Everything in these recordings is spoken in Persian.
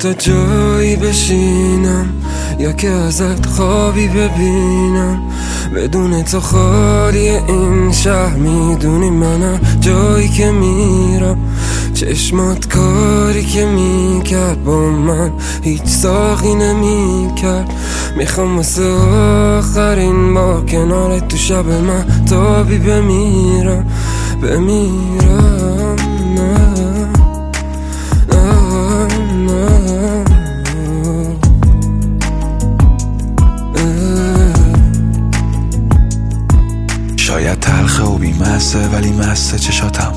تا جایی بشینم یا که ازت خوابی ببینم، بدون تو خالی این شهر. میدونی منم جایی که میرم، چشمات کاری که میکرد با من هیچ ساقی نمیکرد. میخوام واسه آخرین بار کنارت تو شب من تابی بمیرم. شاید تلخه و بیمسته ولی مسته چشاتم،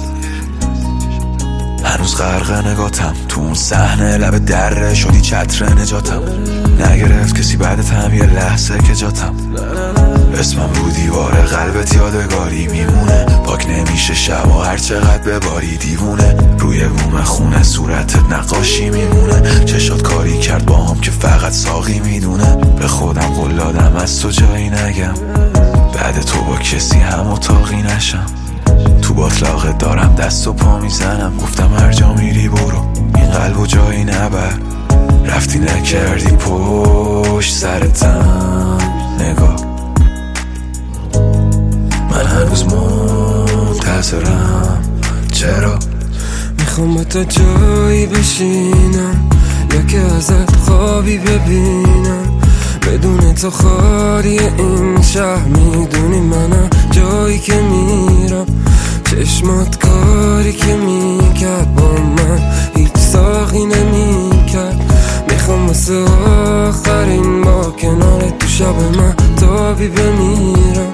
هنوز غرق نگاتم تو اون صحنه لب دره شدی چتر نجاتم. نگرفت کسی بعدتم یه لحظه که جاتم، اسمم رو دیوار قلبت یادگاری میمونه. پاک نمیشه شب و هر چقدر بباری دیوونه، روی بوم خونه صورتت نقاشی میمونه. چشات کاری کرد با هم که فقط ساقی میدونه. به خودم قول دادم از تو جایی نگم، بعد تو با کسی هم اتاقی نشم. تو باطلاقت دارم دست و پا میزنم، گفتم هر جا میری برو این قلبو جایی نبر. رفتی نکردی پشت سرتم نگاه، من هنوز منتظرم. چرا؟ میخوام با تو جایی بشینم یا که ازت خوابی ببینم، بدون تو خالی این شهر. میدونی منم جایی که میرم، چشمات کاری که میکرد با من هیچ ساقی نمیکرد. میخوام واسه آخرین بار کنارت تو شب من تابی بمیرم.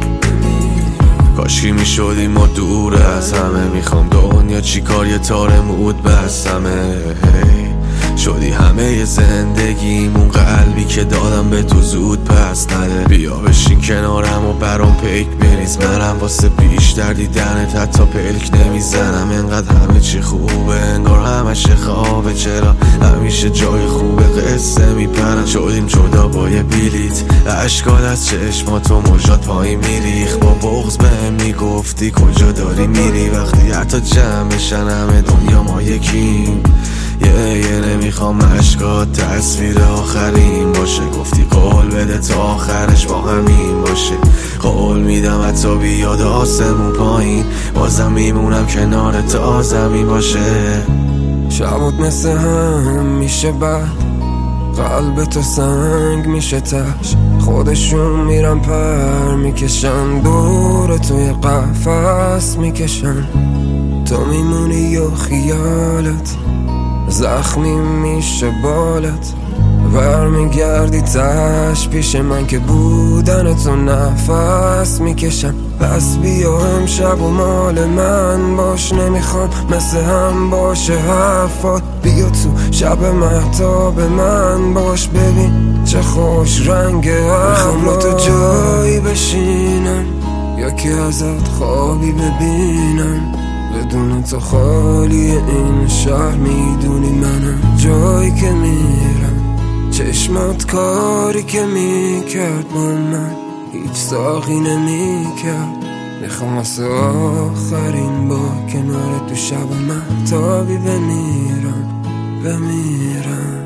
کاشکی میشدیم ما دور از همه، میخوام دنیا چیکار یه تار مود بستمه. شدی همه زندگیم، اون قلبی که دادم به تو زود پس نده. بیا بشین کنارم و برام پیک بریز، منم واسه بیشتر دیدنت حتی پلک نمیزنم. انقدر همه چی خوبه انگار همش خوابه، چرا همیشه جای خوبه قصه میپرم. شدیم جدا با یه بلیت، اشکال از چشماتو موجات پایین میریخ. با بغض بهم میگفتی کجا داری میری، وقتی حتی جمع بشن همه دنیا ما یکیم. یه نمیخوام اشکات تصویر آخرین باشه، گفتی قول بده تا آخرش با همین باشه. قول میدم حتی بیاد آسمون پایین، بازم میمونم کنار تا زمین باشه. شبات مثل هم میشه بعد قلب تو سنگ میشه تش، خودشون میرن پر میکشن دور توی قفس میکشن. تو میمونی یا خیالت زخمی میشه بالت، برمیگردی تش پیش من که بودن تو نفس میکشم. پس بیا امشب و مال من باش، نمیخوام مثل هم باشه حرفات. بیا تو شب مهتاب من باش، ببین چه خوش رنگ ابرات. میخوام با تو جایی بشینم یا که ازت خوابی ببینم، بدون تو خالی این شهر. میدونی منم جایی که میرم، چشمات کاری که میکرد با من هیچ ساقی نمیکرد. میخوام واسه آخرین با کنار تو شب من تابی بمیرم.